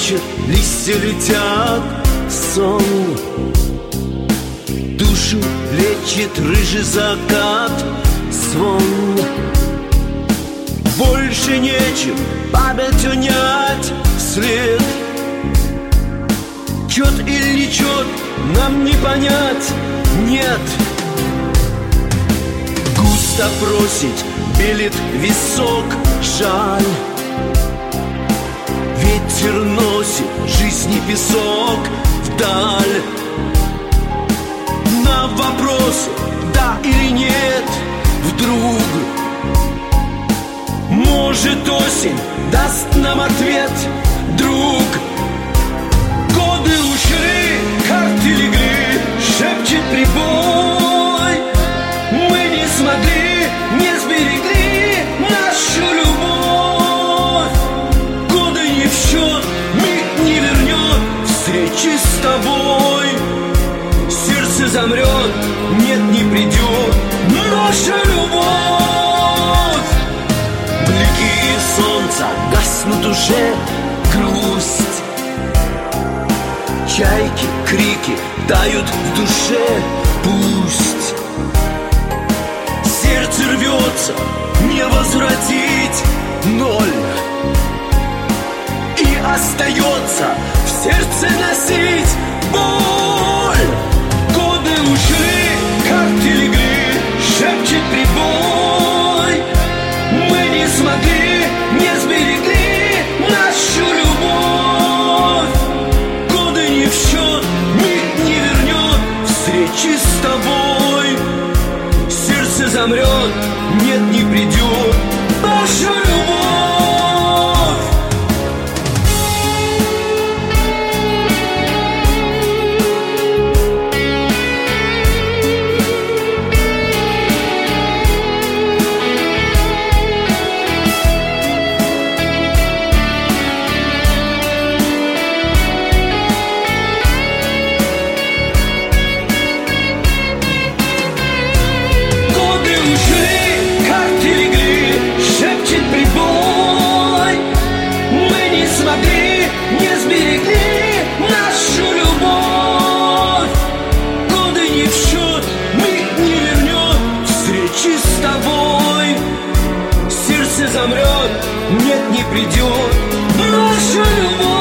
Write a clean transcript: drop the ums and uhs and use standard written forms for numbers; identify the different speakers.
Speaker 1: вечер, листья летят, сон. Душу лечит рыжий закат, звон. Больше нечем память унять вслед. Чет или не чет, нам не понять, нет. Густо просить, белит висок, жаль. Ветер носит жизни песок вдаль. На вопросы да или нет, вдруг может осень даст нам ответ, друг. Годы ушли, карты легли, шепчет прибой. Мы не смогли, не сберегли нашу любовь. Годы не в счет, миг не вернет встречи с тобой. Сердце замрет, нет, не придет наша любовь. Блики солнца гаснут уже, грусть. Чайки, крики тают в душе, пусть. Сердце рвется, не возвратить ноль. И остается в сердце носить боль. Годы ушли, карты легли, шепчет прибой. Мы не смогли, не сберегли нашу любовь. Годы не в счет, миг не вернет встречи с тобой. Сердце замрет, нет, не придет наша любовь. Не сберегли нашу любовь. Годы не в счет, миг не вернет встречи с тобой. Сердце замрет, нет, не придет наша любовь.